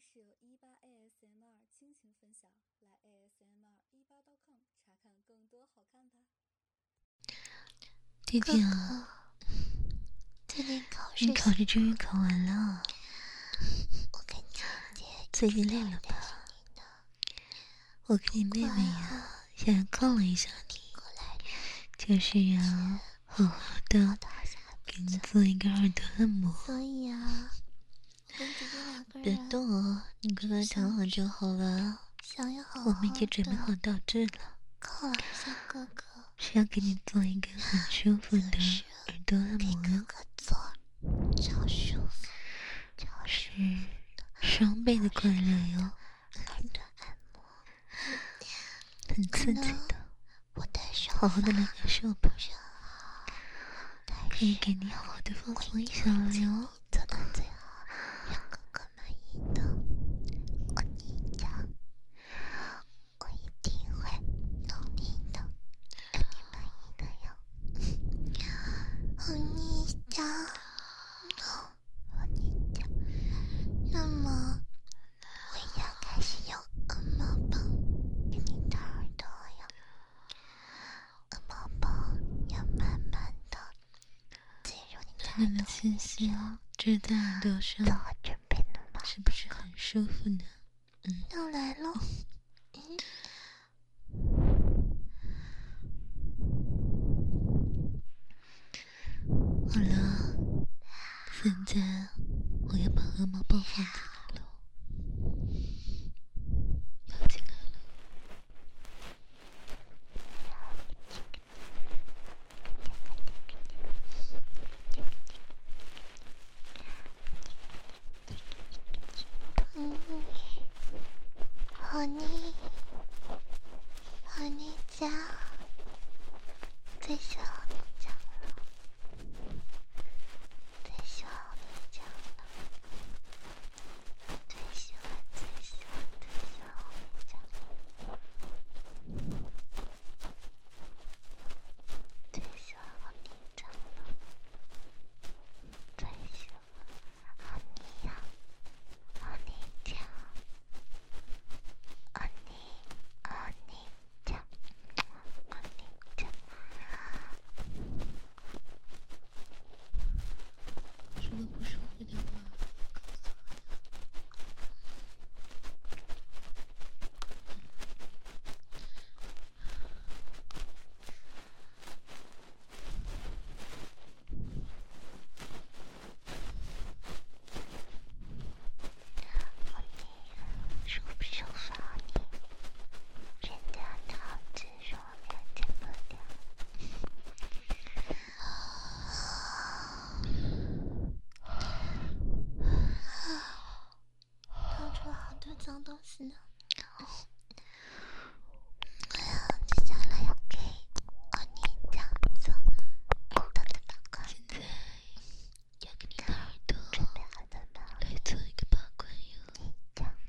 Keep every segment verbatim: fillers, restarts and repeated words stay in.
是由一八 A S M R 倾情分享，来 A S M R 一八 .com 查看更多好看吧。 弟弟啊， 最近考试， 你考试终于考完了， 我跟姐姐最近累了吧？我跟你妹妹呀，想要犒劳一下你，就是呀，好好的给你做一个耳朵按摩。 所以啊，我跟姐姐两个人别动哦，你乖乖躺好就好了。 想要好好我们已经准备好道具了， 犒劳一下哥哥， 是要给你做一个很舒服的耳朵按摩哟。 哥哥做，超舒服，超是双倍的快乐哟， 耳朵按摩， 很刺激的。 我的手好好的来感受吧， 但可以给你好好的放松一下了哟。 做到最好，让哥哥满意的。我跟你讲，我一定会努力的，让你满意的哟。我跟你讲，我跟你讲，那么我要开始用按摩棒给你打耳朵呀。按摩棒要慢慢的进入你的暖暖的气息吹在耳朵上， 我准备了吗？ 是不是很舒服呢？嗯， 要来喽。嗯好了，现在我要把按摩棒放进来了，放进来了。 嗯，好妮，好妮酱，最喜欢你酱了，最喜欢你酱了，最喜欢最喜欢最喜欢你酱了，最喜欢你酱了，最喜欢好妮呀，好妮酱。安妮，安妮酱，安妮酱， 说的不舒服的话， 安妮，舒不舒服啊你？人家桃子说看见不了。掏出好多脏东西呢。哎呀，接下来要给安妮酱做耳朵的八卦。 现在要给你的耳朵准备好了吗？ 来做一个八卦哟。 这样。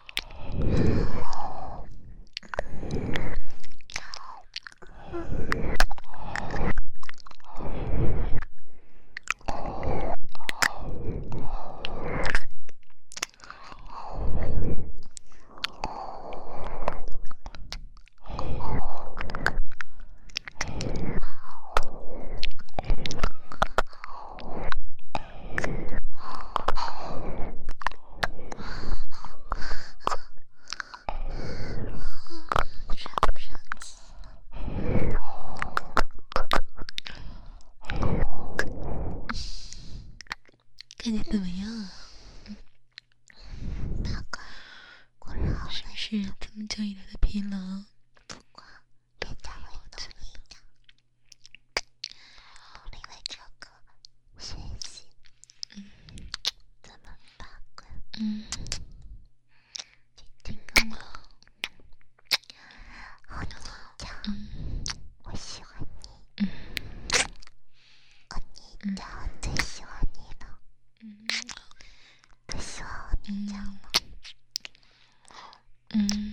上不上气了？ 看你怎么样啊？ 八卦，果然好是不是这么久以来的疲劳？ 不过人家会努力的，努力为这个学习。 嗯， 怎么八卦？ 嗯， 听听我，好你讲， 嗯我喜欢你， 嗯哦你讲最喜欢你了， 嗯最喜欢你讲了， 嗯。